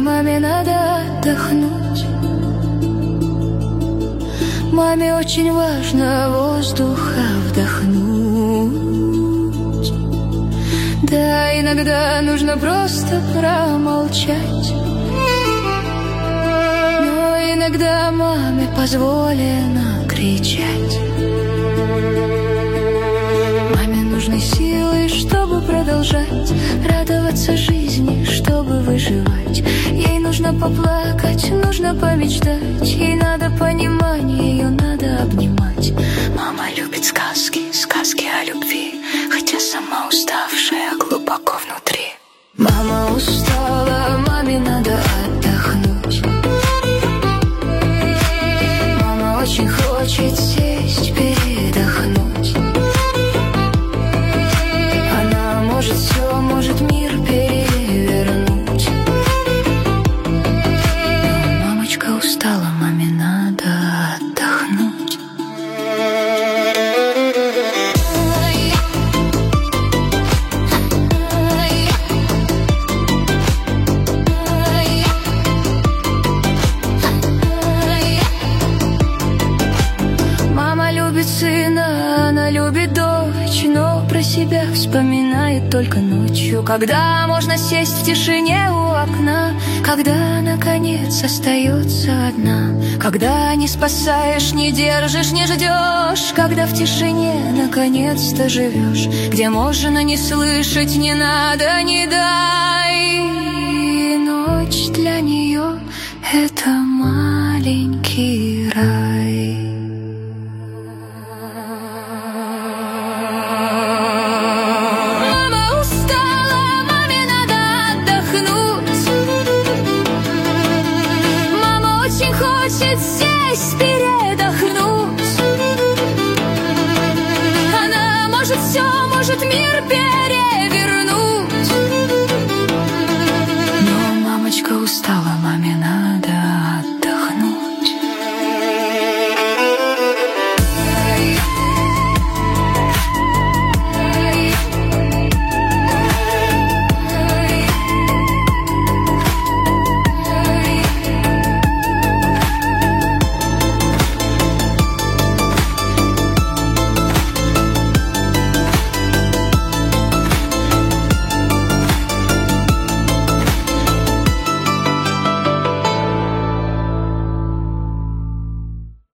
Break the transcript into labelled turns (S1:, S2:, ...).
S1: маме надо отдохнуть. Маме очень важно воздуха вдохнуть. Да, иногда нужно просто промолчать, но иногда маме позволено кричать. Маме нужны силы, чтобы продолжать радоваться жизни, чтобы выживать. Ей нужно поплакать, нужно помечтать. Ей надо понимание, ее надо обнимать. Мама любит сказки, сказки о любви, хотя сама уставшая глубоко внутри. Мама устала, маме надо отдохнуть. Мама очень хочет сесть, передохнуть. Она может все, может мир перевернуть. Но мамочка устала, маме надо отдохнуть. Мама любит сына, она любит дочь, но про себя вспоминает только ночью, когда можно сесть в тишине у окна, когда наконец остается одна, когда не спасаешь, не держишь, не ждешь, когда в тишине наконец-то живешь, где можно не слышать, не надо, не дай. И ночь для нее — это маленький рай. Хочет сесть, передохнуть. Она может все, может мир перевернуть. Но мамочка устала, маме надо